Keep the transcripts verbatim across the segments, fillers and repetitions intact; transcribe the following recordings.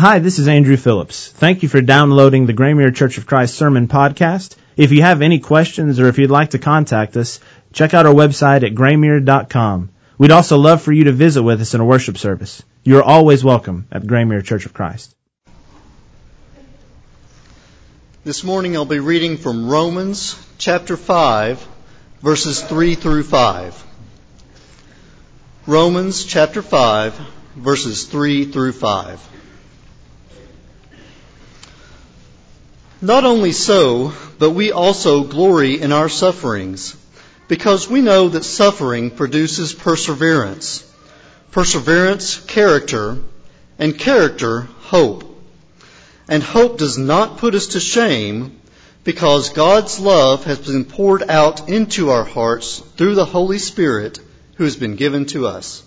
Hi, this is Andrew Phillips. Thank you for downloading the Graymere Church of Christ Sermon Podcast. If you have any questions or if you'd like to contact us, check out our website at graymere dot com. We'd also love for you to visit with us in a worship service. You are always welcome at Graymere Church of Christ. This morning I'll be reading from Romans chapter five, verses three through five. Romans chapter five, verses three through five. Not only so, but we also glory in our sufferings, because we know that suffering produces perseverance, perseverance, character, and character, hope. And hope does not put us to shame, because God's love has been poured out into our hearts through the Holy Spirit who has been given to us.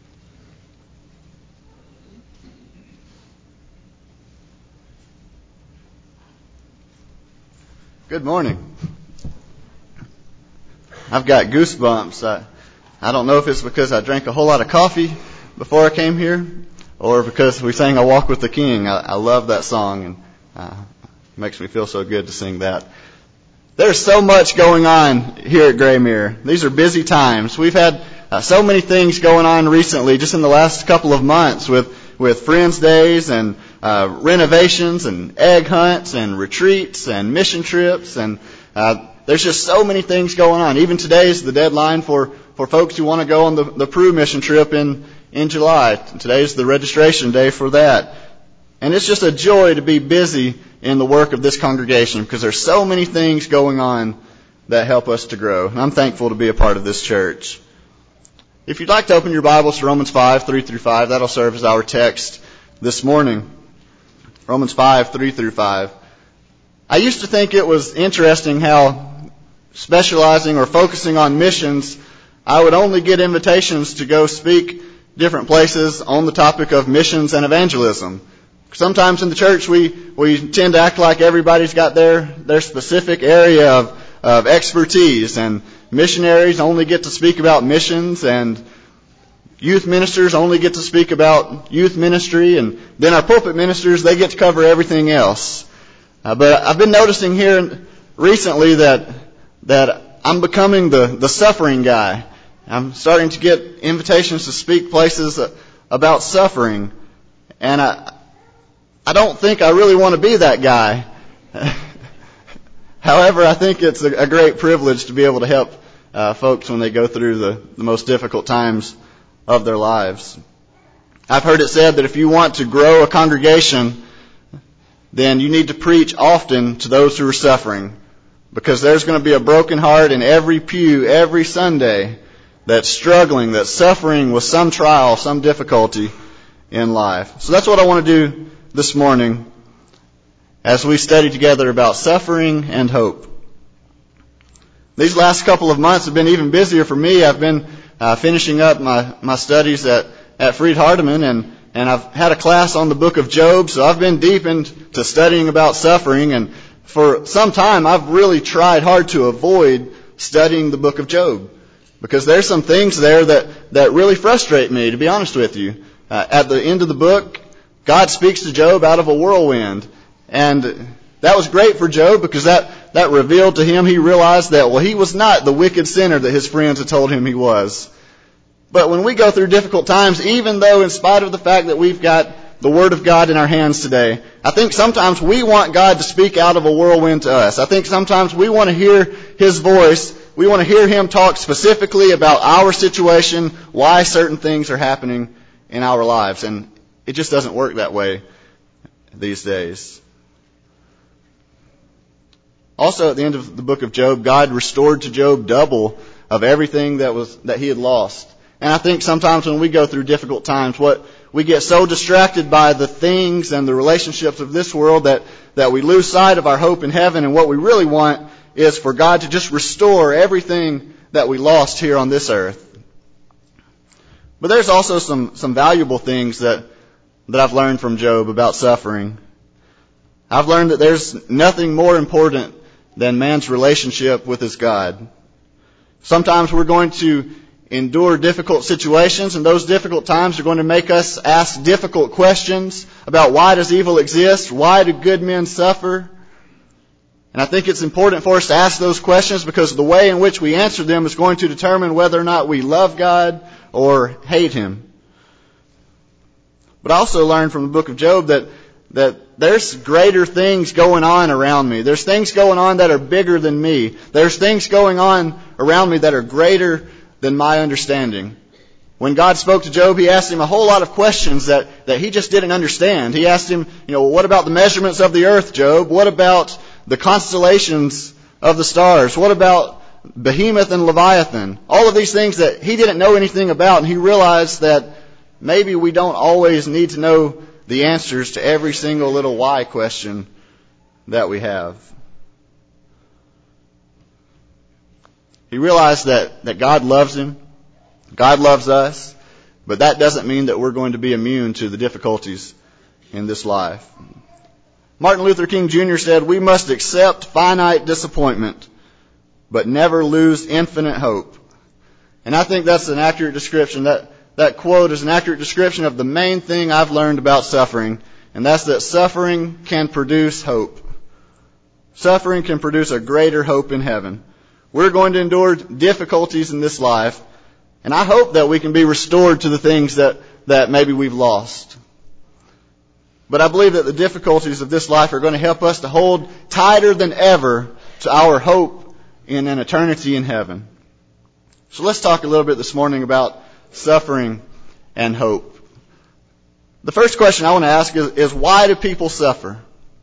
Good morning. I've got goosebumps. I, I don't know if it's because I drank a whole lot of coffee before I came here or because we sang I Walk with the King. I, I love that song, and uh, it makes me feel so good to sing that. There's so much going on here at Graymere. These are busy times. We've had uh, so many things going on recently, just in the last couple of months with, with Friends Days and uh, renovations and egg hunts and retreats and mission trips. And uh, there's just so many things going on. Even today is the deadline for, for folks who want to go on the, the Peru mission trip in, in July. Today's the registration day for that. And it's just a joy to be busy in the work of this congregation because there's so many things going on that help us to grow. And I'm thankful to be a part of this church. If you'd like to open your Bibles to Romans five, three through five, that'll serve as our text this morning. Romans five, three through five. I used to think it was interesting how specializing or focusing on missions, I would only get invitations to go speak different places on the topic of missions and evangelism. Sometimes in the church we, we tend to act like everybody's got their, their specific area of, of expertise, and missionaries only get to speak about missions, and youth ministers only get to speak about youth ministry, and then our pulpit ministers, they get to cover everything else. Uh, but I've been noticing here recently that that I'm becoming the, the suffering guy. I'm starting to get invitations to speak places about suffering, and I I don't think I really want to be that guy. However, I think it's a, a great privilege to be able to help uh, folks when they go through the, the most difficult times of their lives. I've heard it said that if you want to grow a congregation, then you need to preach often to those who are suffering, because there's going to be a broken heart in every pew every Sunday that's struggling, that's suffering with some trial, some difficulty in life. So that's what I want to do this morning as we study together about suffering and hope. These last couple of months have been even busier for me. I've been uh, finishing up my, my studies at, at Freed Hardeman, and, and I've had a class on the book of Job, so I've been deep into studying about suffering, and for some time I've really tried hard to avoid studying the book of Job, because there's some things there that, that really frustrate me, to be honest with you. Uh, at the end of the book, God speaks to Job out of a whirlwind, and that was great for Job because that, that revealed to him, he realized that, well, he was not the wicked sinner that his friends had told him he was. But when we go through difficult times, even though in spite of the fact that we've got the Word of God in our hands today, I think sometimes we want God to speak out of a whirlwind to us. I think sometimes we want to hear His voice. We want to hear Him talk specifically about our situation, why certain things are happening in our lives. And it just doesn't work that way these days. Also, at the end of the book of Job, God restored to Job double of everything that was that he had lost. And I think sometimes when we go through difficult times, what we get so distracted by the things and the relationships of this world that, that we lose sight of our hope in heaven. And what we really want is for God to just restore everything that we lost here on this earth. But there's also some, some valuable things that, that I've learned from Job about suffering. I've learned that there's nothing more important than man's relationship with his God. Sometimes we're going to endure difficult situations, and those difficult times are going to make us ask difficult questions about why does evil exist? Why do good men suffer? And I think it's important for us to ask those questions because the way in which we answer them is going to determine whether or not we love God or hate Him. But I also learned from the book of Job that, that there's greater things going on around me. There's things going on that are bigger than me. There's things going on around me that are greater than my understanding. When God spoke to Job, He asked him a whole lot of questions that, that he just didn't understand. He asked him, you know, what about the measurements of the earth, Job? What about the constellations of the stars? What about Behemoth and Leviathan? All of these things that he didn't know anything about, and he realized that maybe we don't always need to know the answers to every single little why question that we have. He realized that, that God loves him, God loves us, but that doesn't mean that we're going to be immune to the difficulties in this life. Martin Luther King Junior said, "We must accept finite disappointment, but never lose infinite hope." And I think that's an accurate description. That, that quote is an accurate description of the main thing I've learned about suffering, and that's that suffering can produce hope. Suffering can produce a greater hope in heaven. We're going to endure difficulties in this life, and I hope that we can be restored to the things that, that maybe we've lost. But I believe that the difficulties of this life are going to help us to hold tighter than ever to our hope in an eternity in heaven. So let's talk a little bit this morning about suffering and hope. The first question I want to ask is, is why do people suffer?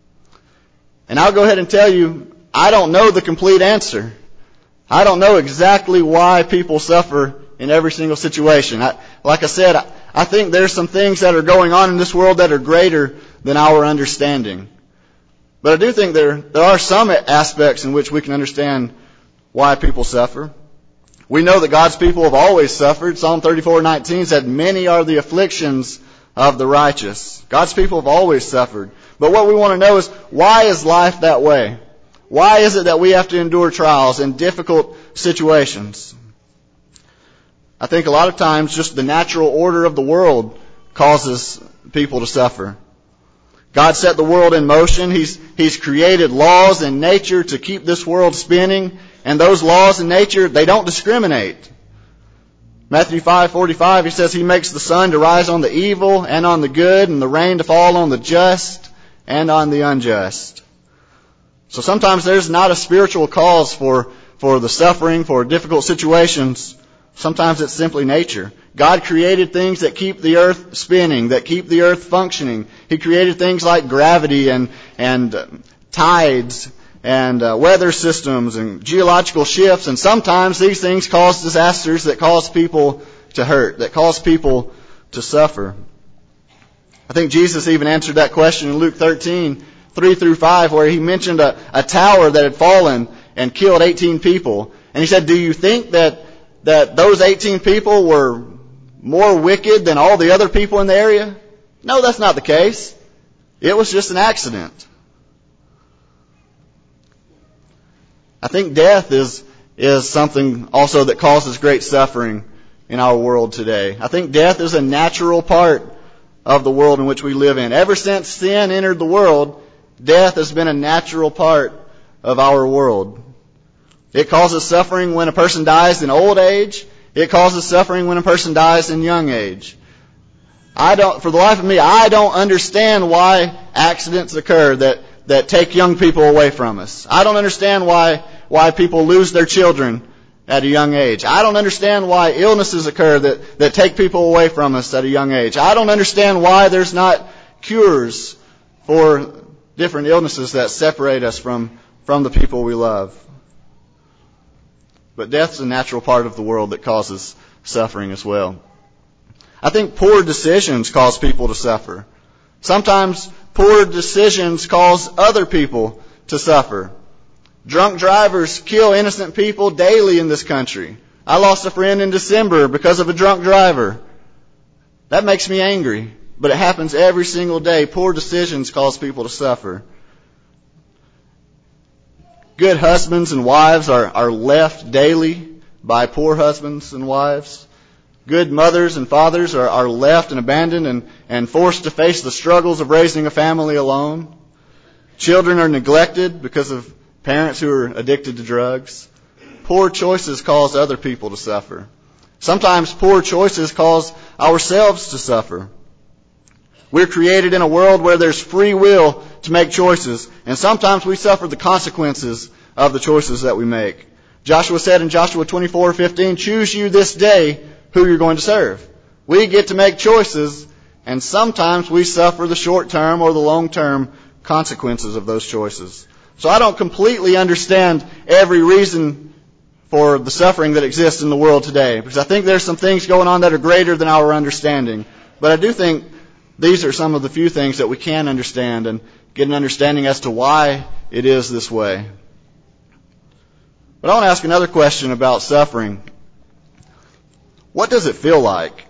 And I'll go ahead and tell you, I don't know the complete answer. I don't know exactly why people suffer in every single situation. I, like I said, I, I think there's some things that are going on in this world that are greater than our understanding. But I do think there, there are some aspects in which we can understand why people suffer. We know that God's people have always suffered. Psalm thirty-four nineteen said, "Many are the afflictions of the righteous." God's people have always suffered. But what we want to know is, why is life that way? Why is it that we have to endure trials and difficult situations? I think a lot of times just the natural order of the world causes people to suffer. God set the world in motion. He's, He's created laws in nature to keep this world spinning. And those laws in nature, they don't discriminate. Matthew five forty-five, He says He makes the sun to rise on the evil and on the good, and the rain to fall on the just and on the unjust. So sometimes there's not a spiritual cause for, for the suffering, for difficult situations. Sometimes it's simply nature. God created things that keep the earth spinning, that keep the earth functioning. He created things like gravity and, and uh, tides and uh, weather systems and geological shifts. And sometimes these things cause disasters that cause people to hurt, that cause people to suffer. I think Jesus even answered that question in Luke thirteen, three through five, where He mentioned a, a tower that had fallen and killed eighteen people. And He said, "Do you think that that those eighteen people were more wicked than all the other people in the area?" No, that's not the case. It was just an accident. I think death is is something also that causes great suffering in our world today. I think death is a natural part of the world in which we live in. Ever since sin entered the world, death has been a natural part of our world. It causes suffering when a person dies in old age. It causes suffering when a person dies in young age. I don't, for the life of me, I don't understand why accidents occur that, that take young people away from us. I don't understand why, why people lose their children at a young age. I don't understand why illnesses occur that, that take people away from us at a young age. I don't understand why there's not cures for different illnesses that separate us from, from the people we love. But death's a natural part of the world that causes suffering as well. I think poor decisions cause people to suffer. Sometimes poor decisions cause other people to suffer. Drunk drivers kill innocent people daily in this country. I lost a friend in December because of a drunk driver. That makes me angry, but it happens every single day. Poor decisions cause people to suffer. Good husbands and wives are, are left daily by poor husbands and wives. Good mothers and fathers are, are left and abandoned and, and forced to face the struggles of raising a family alone. Children are neglected because of parents who are addicted to drugs. Poor choices cause other people to suffer. Sometimes poor choices cause ourselves to suffer. We're created in a world where there's free will to make choices, and sometimes we suffer the consequences of the choices that we make. Joshua said in Joshua twenty-four fifteen, "Choose you this day who you're going to serve." We get to make choices, and sometimes we suffer the short-term or the long-term consequences of those choices. So I don't completely understand every reason for the suffering that exists in the world today, because I think there's some things going on that are greater than our understanding. But I do think these are some of the few things that we can understand and get an understanding as to why it is this way. But I want to ask another question about suffering. What does it feel like?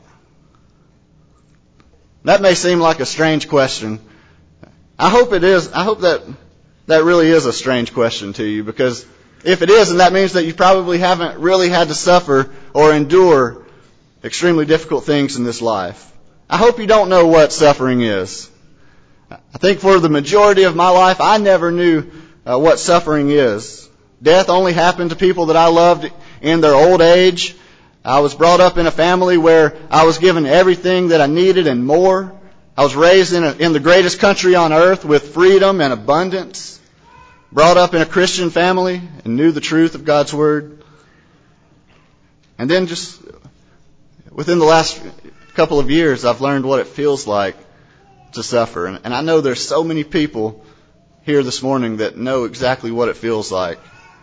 That may seem like a strange question. I hope it is. I hope that that really is a strange question to you, because if it is, then that means that you probably haven't really had to suffer or endure extremely difficult things in this life. I hope you don't know what suffering is. I think for the majority of my life, I never knew uh, what suffering is. Death only happened to people that I loved in their old age. I was brought up in a family where I was given everything that I needed and more. I was raised in, a, in the greatest country on earth with freedom and abundance. Brought up in a Christian family and knew the truth of God's Word. And then just within the last couple of years, I've learned what it feels like to suffer. And, and I know there's so many people here this morning that know exactly what it feels like.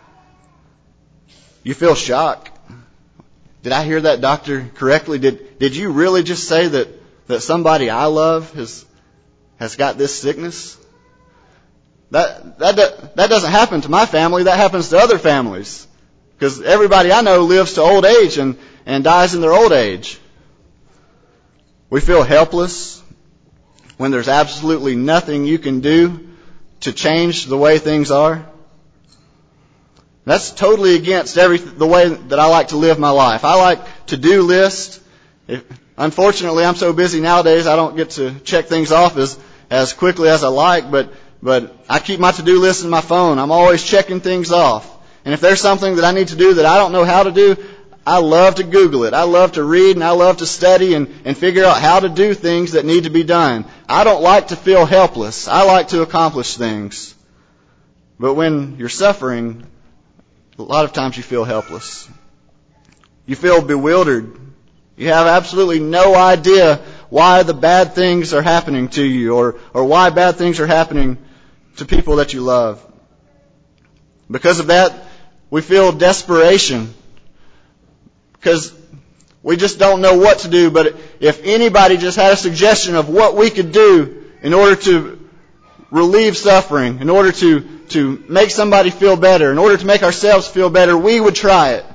You feel shock. Did I hear that, doctor, correctly? Did did you really just say that, that somebody I love has has got this sickness? That that that doesn't happen to my family. That happens to other families. Because everybody I know lives to old age and, and dies in their old age. We feel helpless when there's absolutely nothing you can do to change the way things are. That's totally against every the way that I like to live my life. I like to-do lists. If, unfortunately, I'm so busy nowadays, I don't get to check things off as, as quickly as I like, but, but I keep my to-do list in my phone. I'm always checking things off. And if there's something that I need to do that I don't know how to do, I love to Google it. I love to read and I love to study and, and figure out how to do things that need to be done. I don't like to feel helpless. I like to accomplish things. But when you're suffering, a lot of times you feel helpless. You feel bewildered. You have absolutely no idea why the bad things are happening to you or, or why bad things are happening to people that you love. Because of that, we feel desperation. Because we just don't know what to do. But if anybody just had a suggestion of what we could do in order to relieve suffering, in order to to make somebody feel better, in order to make ourselves feel better, we would try it.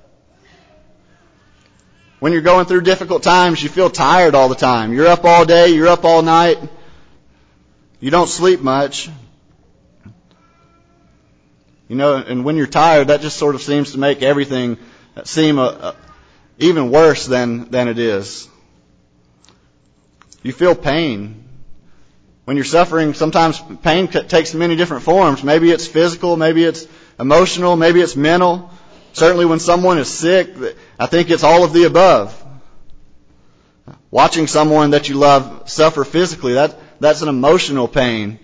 When you're going through difficult times, you feel tired all the time. You're up all day, you're up all night. You don't sleep much. You know, and when you're tired, that just sort of seems to make everything seem a, a, even worse than, than it is. You feel pain. When you're suffering, sometimes pain takes many different forms. Maybe it's physical, maybe it's emotional, maybe it's mental. Certainly when someone is sick, I think it's all of the above. Watching someone that you love suffer physically, that that's an emotional pain.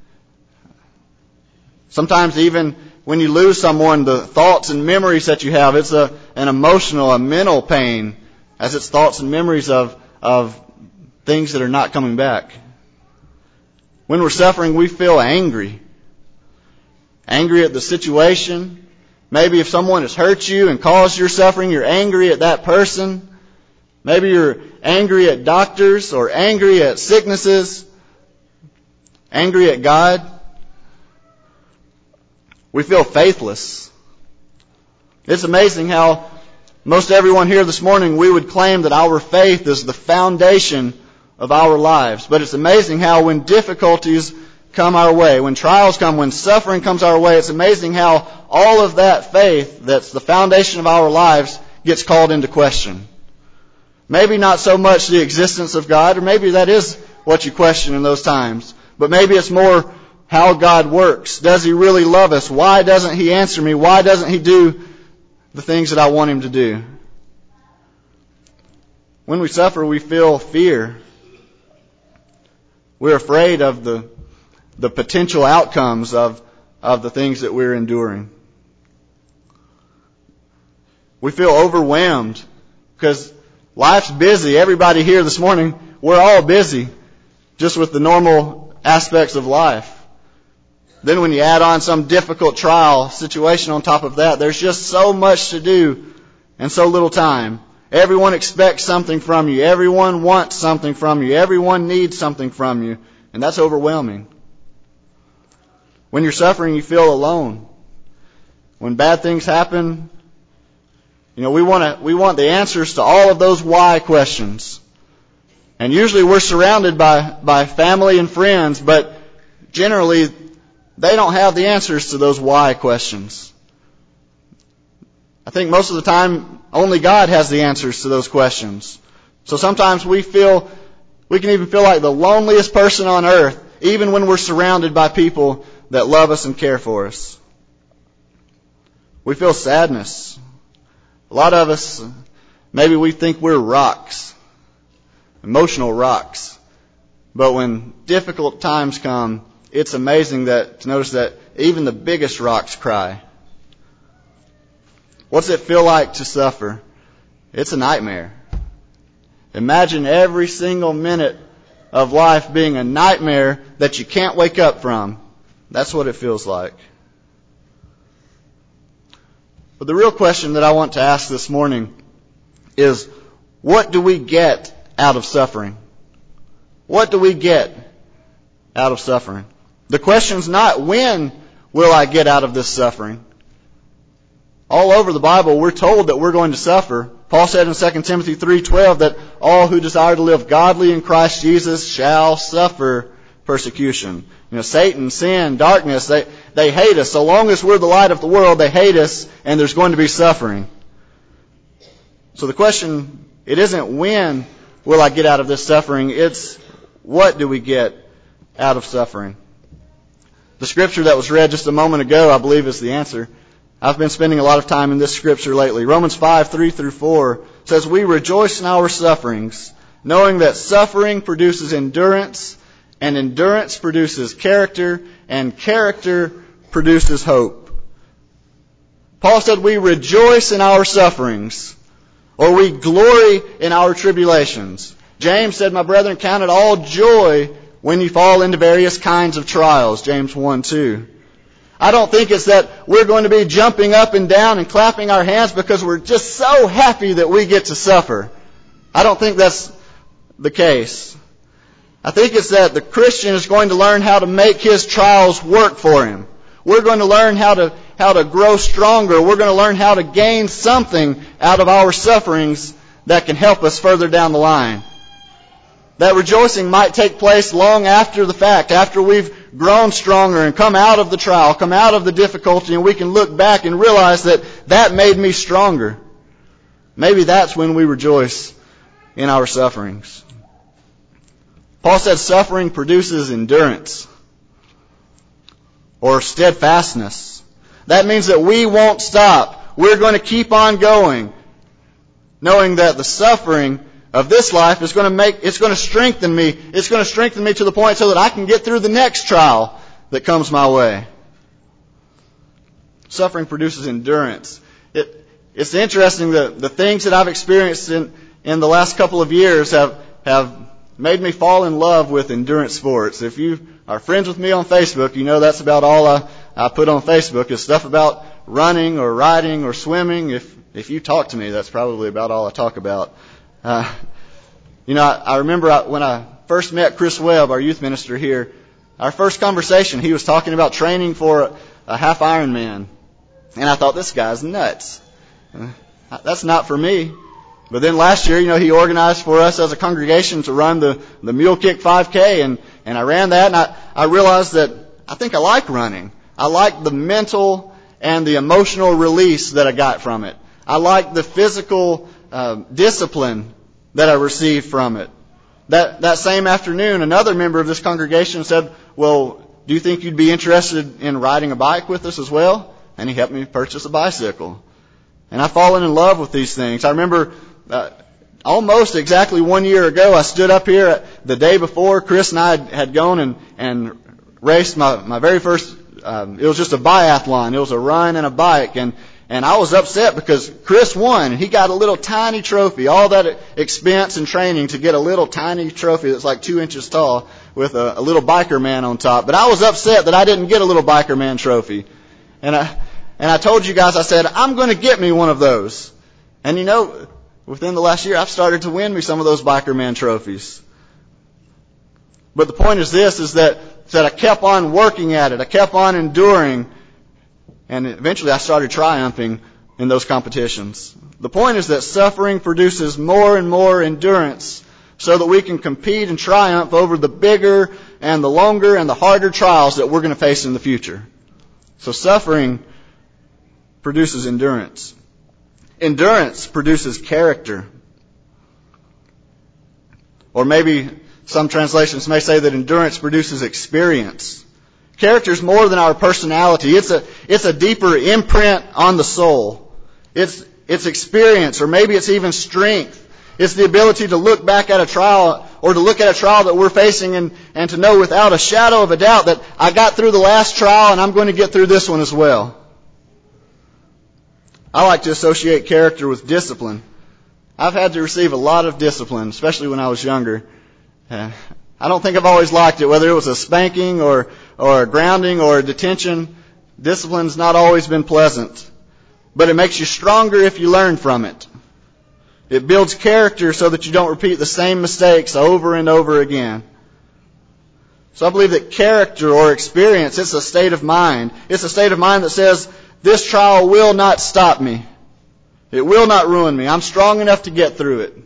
Sometimes even when you lose someone, the thoughts and memories that you have, it's a an emotional, a mental pain, as it's thoughts and memories of of things that are not coming back. When we're suffering, we feel angry. Angry at the situation. Maybe if someone has hurt you and caused your suffering, you're angry at that person. Maybe you're angry at doctors or angry at sicknesses. Angry at God. We feel faithless. It's amazing how most everyone here this morning, we would claim that our faith is the foundation of our lives. But it's amazing how when difficulties come our way, when trials come, when suffering comes our way, it's amazing how all of that faith that's the foundation of our lives gets called into question. Maybe not so much the existence of God, or maybe that is what you question in those times, but maybe it's more how God works. Does He really love us? Why doesn't He answer me? Why doesn't He do the things that I want Him to do? When we suffer, we feel fear. We're afraid of the the potential outcomes of, of the things that we're enduring. We feel overwhelmed because life's busy. Everybody here this morning, we're all busy just with the normal aspects of life. Then when you add on some difficult trial situation on top of that, there's just so much to do and so little time. Everyone expects something from you. Everyone wants something from you. Everyone needs something from you. And that's overwhelming. When you're suffering, you feel alone. When bad things happen, you know, we want to, we want the answers to all of those why questions. And usually we're surrounded by, by family and friends, but generally they don't have the answers to those why questions. I think most of the time only God has the answers to those questions. So sometimes we feel, we can even feel like the loneliest person on earth, even when we're surrounded by people that love us and care for us. We feel sadness. A lot of us, maybe we think we're rocks, emotional rocks. But when difficult times come, it's amazing that to notice that even the biggest rocks cry. What's it feel like to suffer? It's a nightmare. Imagine every single minute of life being a nightmare that you can't wake up from. That's what it feels like. But the real question that I want to ask this morning is, what do we get out of suffering? What do we get out of suffering? The question's not, when will I get out of this suffering? All over the Bible, we're told that we're going to suffer. Paul said in Second Timothy three twelve that all who desire to live godly in Christ Jesus shall suffer persecution. You know, Satan, sin, darkness, they, they hate us. So long as we're the light of the world, they hate us, and there's going to be suffering. So the question, it isn't when will I get out of this suffering, it's what do we get out of suffering? The scripture that was read just a moment ago, I believe, is the answer. I've been spending a lot of time in this scripture lately. Romans five, three through four says, we rejoice in our sufferings, knowing that suffering produces endurance, and endurance produces character, and character produces hope. Paul said we rejoice in our sufferings, or we glory in our tribulations. James said, my brethren, count it all joy when you fall into various kinds of trials. James one, two. I don't think it's that we're going to be jumping up and down and clapping our hands because we're just so happy that we get to suffer. I don't think that's the case. I think it's that the Christian is going to learn how to make his trials work for him. We're going to learn how to how to grow stronger. We're going to learn how to gain something out of our sufferings that can help us further down the line. That rejoicing might take place long after the fact, after we've grown stronger and come out of the trial, come out of the difficulty, and we can look back and realize that that made me stronger. Maybe that's when we rejoice in our sufferings. Paul said suffering produces endurance or steadfastness. That means that we won't stop. We're going to keep on going, knowing that the suffering of this life is going to make, it's going to strengthen me. It's going to strengthen me to the point so that I can get through the next trial that comes my way. Suffering produces endurance. It, it's interesting that the things that I've experienced in, in the last couple of years have, have made me fall in love with endurance sports. If you are friends with me on Facebook, you know that's about all I, I put on Facebook is stuff about running or riding or swimming. If, if you talk to me, that's probably about all I talk about. Uh, you know, I, I remember I, when I first met Chris Webb, our youth minister here, our first conversation, he was talking about training for a, a half Ironman. And I thought, this guy's nuts. Uh, that's not for me. But then last year, you know, he organized for us as a congregation to run the, the Mule Kick five K, and, and I ran that, and I, I realized that I think I like running. I like the mental and the emotional release that I got from it. I like the physical uh, discipline that I received from it. That that same afternoon, another member of this congregation said, well, do you think you'd be interested in riding a bike with us as well? And he helped me purchase a bicycle. And I've fallen in love with these things. I remember uh, almost exactly one year ago, I stood up here the day before. Chris and I had, had gone and, and raced my, my very first, um, it was just a biathlon. It was a run and a bike. And And I was upset because Chris won, and he got a little tiny trophy, all that expense and training to get a little tiny trophy that's like two inches tall with a, a little biker man on top. But I was upset that I didn't get a little biker man trophy. And I, and I told you guys, I said, I'm going to get me one of those. And you know, within the last year, I've started to win me some of those biker man trophies. But the point is this, is that, that I kept on working at it. I kept on enduring. And eventually I started triumphing in those competitions. The point is that suffering produces more and more endurance so that we can compete and triumph over the bigger and the longer and the harder trials that we're going to face in the future. So suffering produces endurance. Endurance produces character. Or maybe some translations may say that endurance produces experience. Character is more than our personality. It's a, it's a deeper imprint on the soul. It's, it's experience, or maybe it's even strength. It's the ability to look back at a trial, or to look at a trial that we're facing and, and to know without a shadow of a doubt that I got through the last trial and I'm going to get through this one as well. I like to associate character with discipline. I've had to receive a lot of discipline, especially when I was younger. Uh, I don't think I've always liked it, whether it was a spanking or, or a grounding or a detention. Discipline's not always been pleasant, but it makes you stronger if you learn from it. It builds character so that you don't repeat the same mistakes over and over again. So I believe that character or experience, it's a state of mind. It's a state of mind that says, this trial will not stop me. It will not ruin me. I'm strong enough to get through it.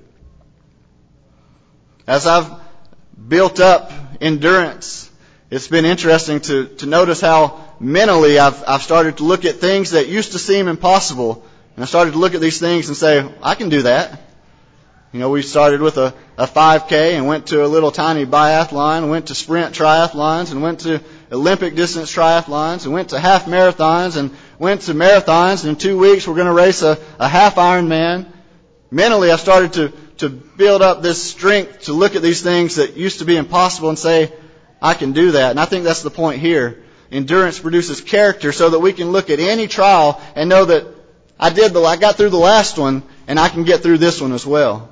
As I've built up endurance, it's been interesting to, to notice how mentally I've, I've started to look at things that used to seem impossible. And I started to look at these things and say, I can do that. You know, we started with a, a five K and went to a little tiny biathlon, went to sprint triathlons, and went to Olympic distance triathlons, and went to half marathons, and went to marathons. And in two weeks we're going to race a, a half Ironman. Mentally, I started to, to build up this strength to look at these things that used to be impossible and say, I can do that. And I think that's the point here. Endurance produces character so that we can look at any trial and know that I did the, I got through the last one, and I can get through this one as well.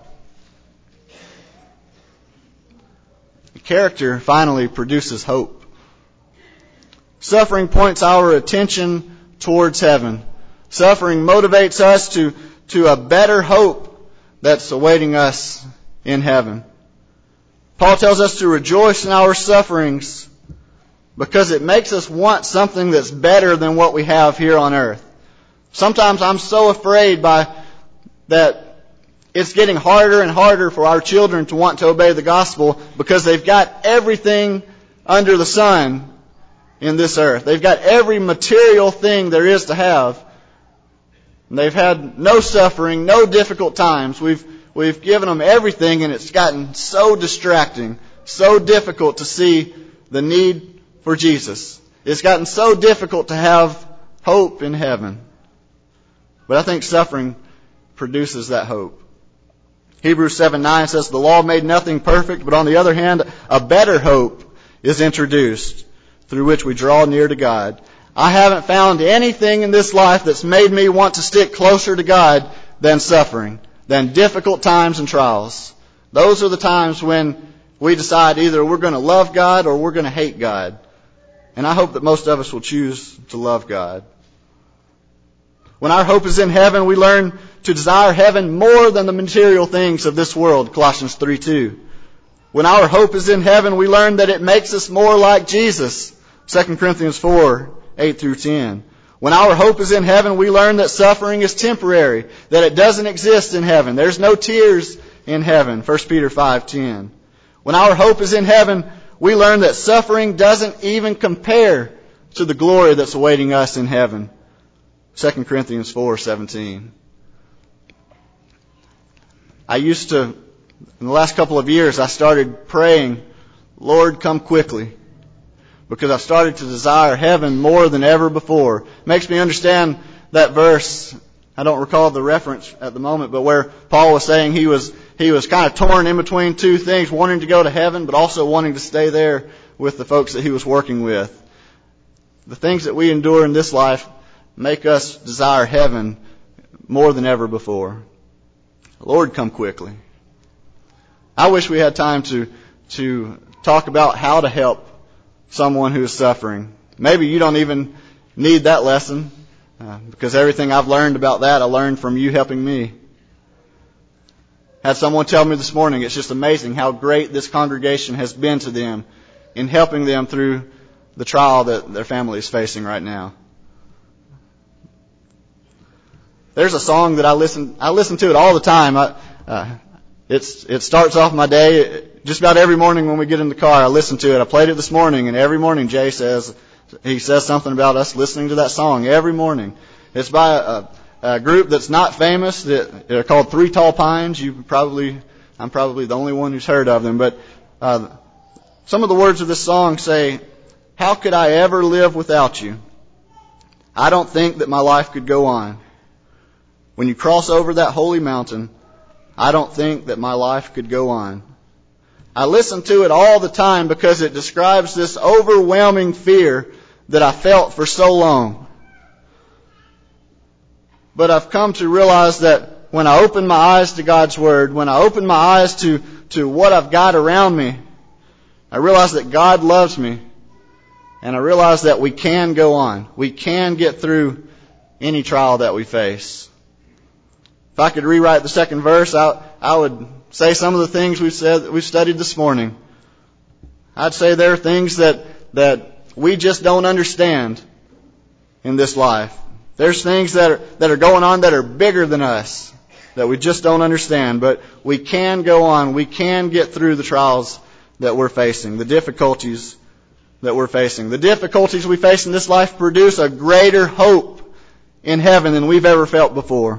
Character finally produces hope. Suffering points our attention towards heaven. Suffering motivates us to, to a better hope that's awaiting us in heaven. Paul tells us to rejoice in our sufferings because it makes us want something that's better than what we have here on earth. Sometimes I'm so afraid by that it's getting harder and harder for our children to want to obey the gospel because they've got everything under the sun in this earth. They've got every material thing there is to have. And they've had no suffering, no difficult times. We've we've given them everything, and it's gotten so distracting, so difficult to see the need for Jesus. It's gotten so difficult to have hope in heaven. But I think suffering produces that hope. Hebrews seven nine says, the law made nothing perfect, but on the other hand, a better hope is introduced through which we draw near to God. I haven't found anything in this life that's made me want to stick closer to God than suffering, than difficult times and trials. Those are the times when we decide either we're going to love God or we're going to hate God. And I hope that most of us will choose to love God. When our hope is in heaven, we learn to desire heaven more than the material things of this world, Colossians three two. When our hope is in heaven, we learn that it makes us more like Jesus, Second Corinthians four eight through ten. When our hope is in heaven, we learn that suffering is temporary, that it doesn't exist in heaven. There's no tears in heaven, First Peter five ten. When our hope is in heaven, we learn that suffering doesn't even compare to the glory that's awaiting us in heaven. Second Corinthians four seventeen. I used to, in the last couple of years, I started praying, Lord, come quickly. Because I started to desire heaven more than ever before. It makes me understand that verse. I don't recall the reference at the moment, but where Paul was saying he was he was kind of torn in between two things, wanting to go to heaven, but also wanting to stay there with the folks that he was working with. The things that we endure in this life make us desire heaven more than ever before. Lord, come quickly. I wish we had time to to talk about how to help someone who is suffering. Maybe you don't even need that lesson. Uh, because everything I've learned about that, I learned from you helping me. Had someone tell me this morning, it's just amazing how great this congregation has been to them in helping them through the trial that their family is facing right now. There's a song that I listen, I listen to it all the time. I, uh, it's, it starts off my day just about every morning when we get in the car. I listen to it. I played it this morning, and every morning Jay says, He says something about us listening to that song every morning. It's by a, a group that's not famous. They're called Three Tall Pines. You probably, I'm probably the only one who's heard of them. But uh, some of the words of this song say, "How could I ever live without you? I don't think that my life could go on. When you cross over that holy mountain, I don't think that my life could go on." I listen to it all the time because it describes this overwhelming fear that I felt for so long. But I've come to realize that when I open my eyes to God's Word, when I open my eyes to, to what I've got around me, I realize that God loves me. And I realize that we can go on. We can get through any trial that we face. If I could rewrite the second verse, I, I would say some of the things we've said, we've studied this morning. I'd say there are things that, that we just don't understand in this life. There's things that are, that are going on that are bigger than us that we just don't understand. But we can go on. We can get through the trials that we're facing, the difficulties that we're facing. The difficulties we face in this life produce a greater hope in heaven than we've ever felt before.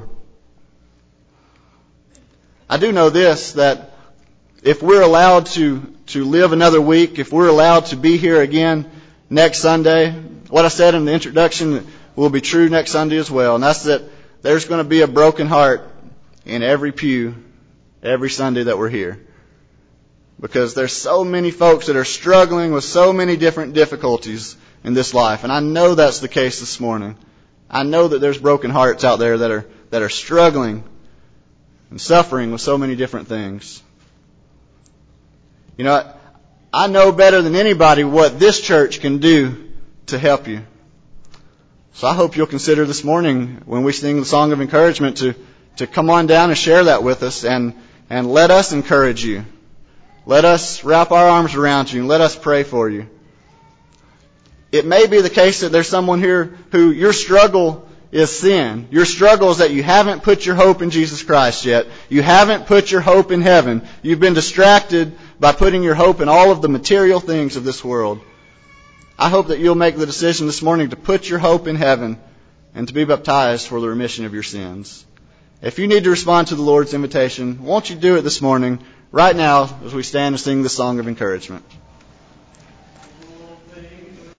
I do know this, that if we're allowed to, to live another week, if we're allowed to be here again next Sunday, what I said in the introduction will be true next Sunday as well. And that's that there's going to be a broken heart in every pew every Sunday that we're here. Because there's so many folks that are struggling with so many different difficulties in this life. And I know that's the case this morning. I know that there's broken hearts out there that are, that are struggling and suffering with so many different things. You know, I know better than anybody what this church can do to help you. So I hope you'll consider this morning when we sing the song of encouragement to, to come on down and share that with us and, and let us encourage you. Let us wrap our arms around you and let us pray for you. It may be the case that there's someone here who your struggle is sin. Your struggle is that you haven't put your hope in Jesus Christ yet. You haven't put your hope in heaven. You've been distracted by putting your hope in all of the material things of this world. I hope that you'll make the decision this morning to put your hope in heaven and to be baptized for the remission of your sins. If you need to respond to the Lord's invitation, won't you do it this morning, right now, as we stand and sing the song of encouragement?